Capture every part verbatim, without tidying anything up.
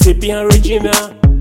Tippy and Regina.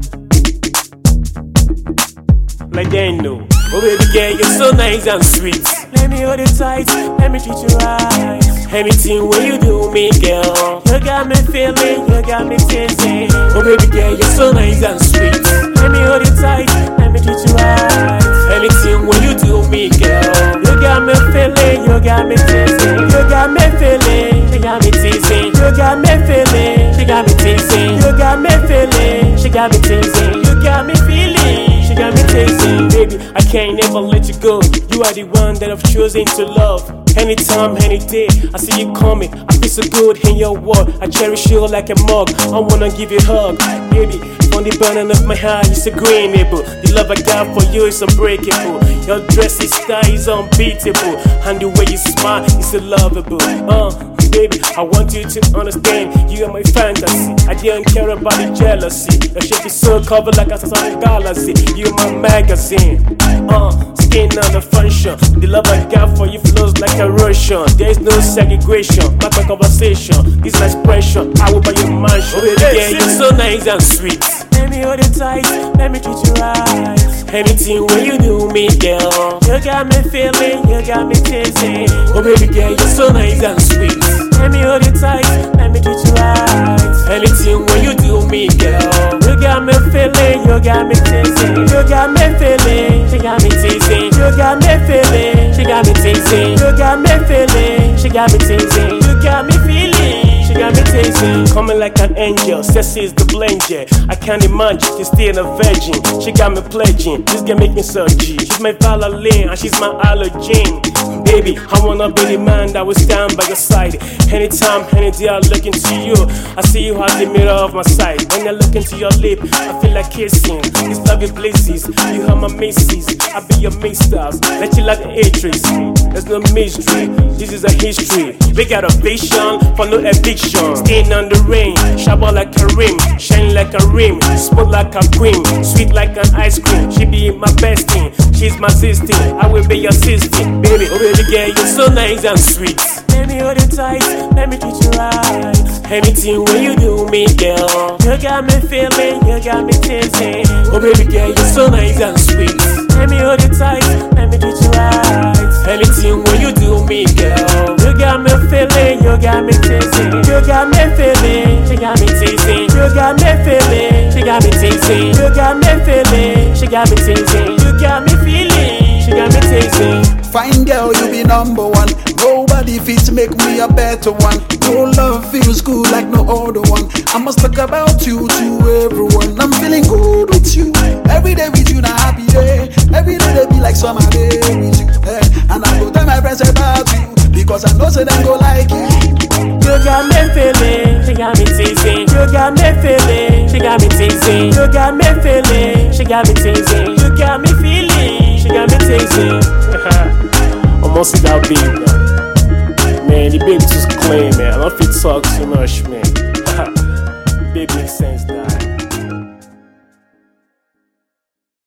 Legendo. Oh baby girl, you're so nice and sweet. Let me hold you tight, let me treat you right. Anything when you do me, girl, you got me feeling, you got me tasting. Oh baby girl, you're so nice and sweet. Let me hold you tight, let me treat you right. Anything when you do me, girl, you got me feeling, you got me tasting. You got me feeling, you got me teasing. You got me feeling, she got me teasing. You got me feeling, she got me teasing. You got me feeling, she got me tasting. Baby, I can't never let you go. You are the one that I've chosen to love. Anytime, any day, I see you coming. I feel so good in your world. I cherish you like a mug. I wanna give you a hug, baby. From the burning of my heart, it's a agreeable. The love I got for you is unbreakable. Your dress is style is unbeatable, and the way you smile is so lovable. Uh, baby, I want you to understand. You are my fantasy. I don't care about the jealousy. Your shape is so covered like a sun galaxy. You are my magazine. Uh, skin on the function. The love I got for you flows like a Russian. There is no segregation, not a conversation. This is my expression. I will buy your mansion. Oh, baby, yeah, you're so nice and sweet. Let me hold you tight, let me treat you right. Anything when you do me, girl, you got me feeling, you got me tasting. Oh baby girl, you're so nice and sweet. Let me hold you tight, let me treat you right. Anything when you do me, girl, you got me feeling, you got me tasting. You got me feeling, she got me teasing. You got me feeling, she got me teasing. You got me feeling, she got me teasing. You got me feeling, she got me tasting. Coming like an angel, sexy is the blend, yeah. I can't imagine she's still a virgin. She got me pledging, this girl make me so G. She's my Valentine and she's my allergen. Baby, I wanna be the man that will stand by your side. Anytime, any day I look into you, I see you as the mirror of my sight. When I look into your lip, I feel like kissing. This love is blazes, you are my missus. I be your misters, let you like an actress. There's no mystery, this is a history. We got a vision for no eviction. Skin on the rain, shabba like a rim, shine like a rim, smooth like a cream, sweet like an ice cream. She be my best thing, she's my sister, I will be your sister. Baby, oh baby girl, you're so nice and sweet. Let me hold you tight, let me treat you right. Anything when you do me, girl, you got me feeling, you got me tasting. Oh baby girl, you're so nice and sweet. Let me hold you tight, let me treat you right. Anything when you do me, girl, you got me feeling, you got me tasting. You got me feeling, she got me tasting. You got me feeling, she got me tasting. You got me feeling, she got me tasting. You got me feeling, she got me tasting. Fine girl, you be number one. Nobody fit make me a better one. Your love feels good like no other one. I must talk about you to everyone. I'm feeling good with you. Every day with you, na happy day. Every day they be like summer day with you. Eh? And I go tell my friends about you, because I know say them go like you. You got me feeling, she got me teasing. You got me feeling, she got me teasing. You got me feeling, she got me teasing. You got me feeling, she got me teasing. Almost see that baby, man. Man, the baby too clean, man. I don't feel talk too much, man. Baby makes sense now.